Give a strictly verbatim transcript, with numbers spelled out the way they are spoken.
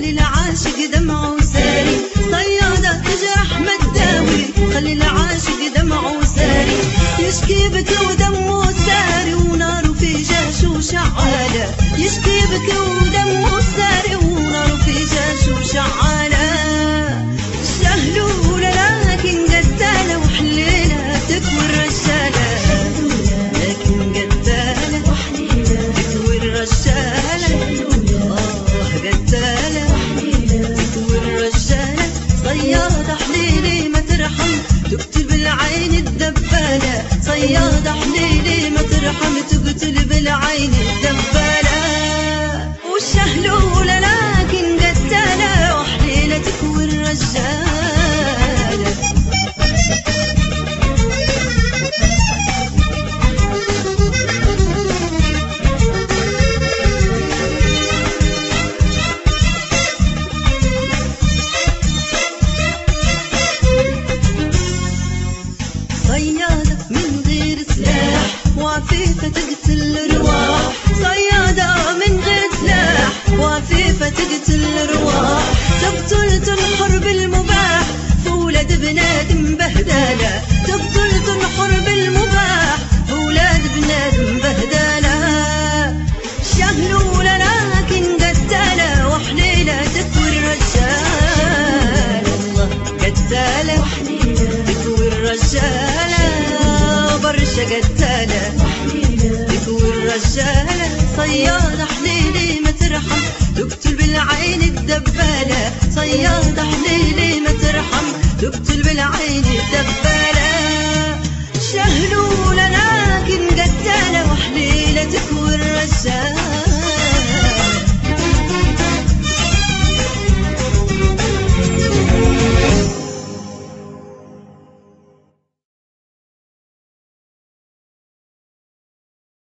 خلي العاشق دمعه ساري، صيادة تجرح ما تداوي، خلي العاشق دمعه ساري، يشكي بك ودمه ساري وناره في جاش وشعالة، يشكي بك ودمه ساري وناره في جاش وشعالة. شهلولة لكن قتالة وحليلة تكوي الرجالة، لكن قتالة تكوي الرجالة، آه قتالة تكوي الرجالة. صيادة حليلي ما ترحم تقتل بالعين الدبالة، صيادة حليلي ما ترحم تقتل بالعين الدبالة. وشهلولة لكن قتالة وحليلة تكوي الرجالة. صيادة من غير سلاح وعفيفة تقتل الرواح، صيادة من غير سلاح وعفيفة تقتل الرواح، تقتل تنحر بالمباح فولاد بنادم بهدالة، تقتل تنحر بالمباح فولاد بنادم بهدالة. شهلولة لكن قتالة وحليلة تكوي الرجالة، الله قتالة تكوي الرجالة، برشا قتالة تكوي الرجالة. صيادة حليلي ما ترحم تقتل بالعين الدبالة، صيادة حليلي ما ترحم تقتل بالعين الدبالة.